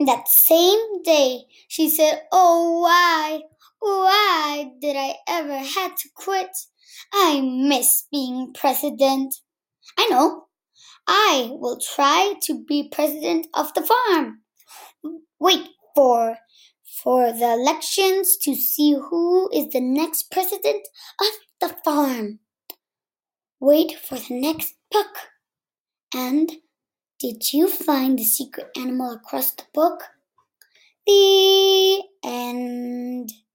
That same day, she said, "Oh, why did I ever had to quit? I miss being president. I know, I will try to be president of the farm. Wait for the elections to see who is the next president of the farm. Wait for the next book." And did you find the secret animal across the book? The end.